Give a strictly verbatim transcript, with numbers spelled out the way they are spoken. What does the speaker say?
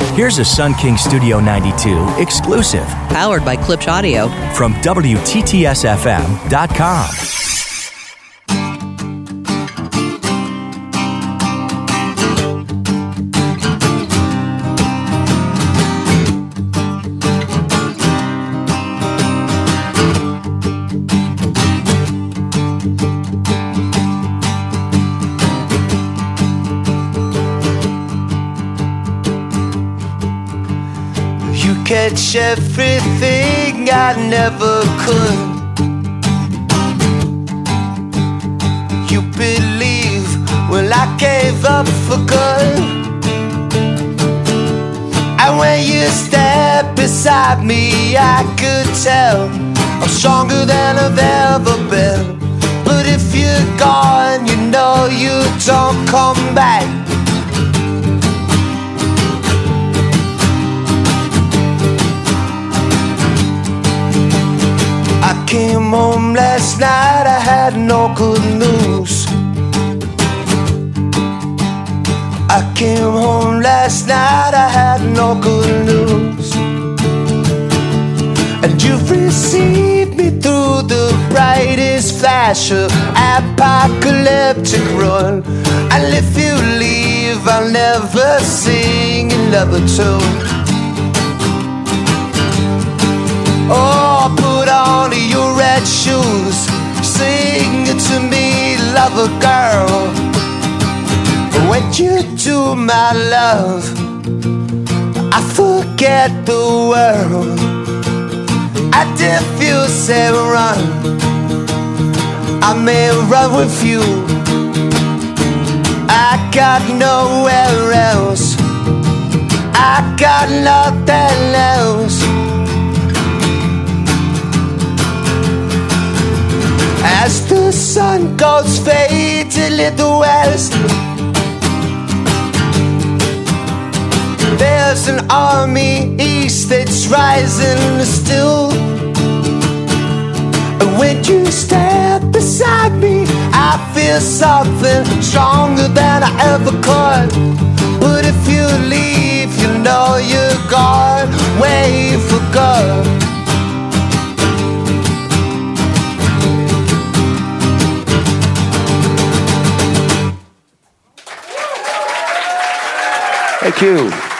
Here's a Sun King Studio ninety-two exclusive. Powered by Klipsch Audio. From W T T S F M dot com. Catch everything I never could. You believe, well, I gave up for good. And when you stand beside me, I could tell I'm stronger than I've ever been. But if you're gone, you know you don't come back. I came home last night, I had no good news. I came home last night, I had no good news. And you've received me through the brightest flash of apocalyptic run. And if you leave, I'll never sing another tune. Oh, put on your red shoes, sing to me, lover girl. When you do my love, I forget the world. And if you say run, I may run with you. I got nowhere else, I got nothing else. As the sun goes fading in the west, there's an army east that's rising still. And when you stand beside me, I feel something stronger than I ever could. But if you leave, you know you're gone way for good. Thank you.